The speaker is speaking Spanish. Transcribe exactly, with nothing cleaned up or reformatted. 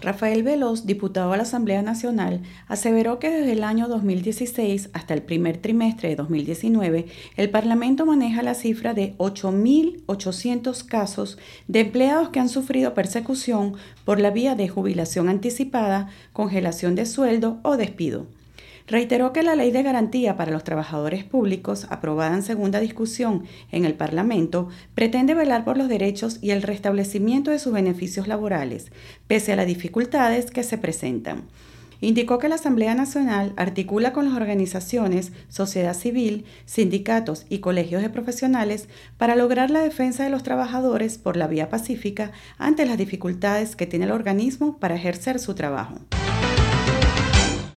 Rafael Veloz, diputado a la Asamblea Nacional, aseveró que desde el año dos mil dieciséis hasta el primer trimestre de dos mil diecinueve, el Parlamento maneja la cifra de ocho mil ochocientos casos de empleados que han sufrido persecución por la vía de jubilación anticipada, congelación de sueldo o despido. Reiteró que la Ley de Garantía para los Trabajadores Públicos, aprobada en segunda discusión en el Parlamento, pretende velar por los derechos y el restablecimiento de sus beneficios laborales, pese a las dificultades que se presentan. Indicó que la Asamblea Nacional articula con las organizaciones, sociedad civil, sindicatos y colegios de profesionales para lograr la defensa de los trabajadores por la vía pacífica ante las dificultades que tiene el organismo para ejercer su trabajo.